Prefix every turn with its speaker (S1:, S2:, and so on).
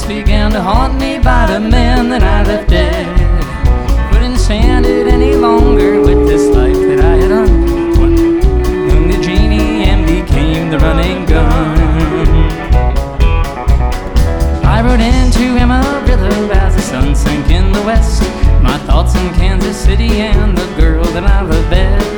S1: began to haunt me by the man that I left dead. Couldn't stand it any longer with this life that I had hung the genie and became the running gun. I rode into Amarillo as the sun sank in the west. My thoughts in Kansas City and the girl that I love best.